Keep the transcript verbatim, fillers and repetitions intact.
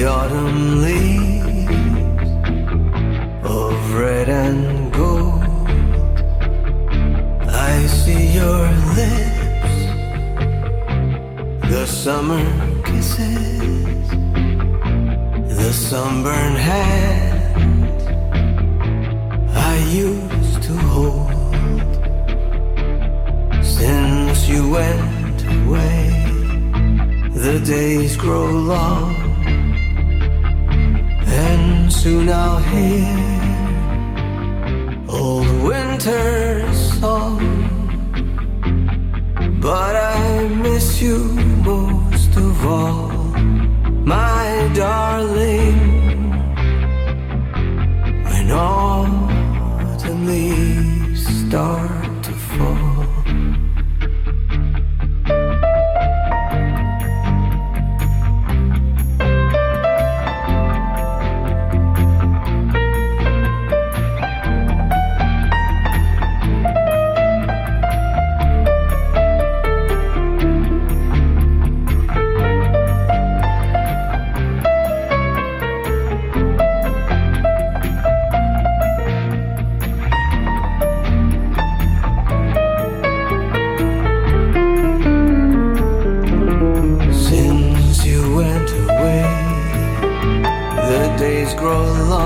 autumn leaves of red and gold. I see your lips, the summer kisses, the sunburned hand I used to hold. Since you went away, the days grow long, and soon I'll hear old winter's song. But I miss you most of all, my darling, when autumn leaves start to fall. Days grow long,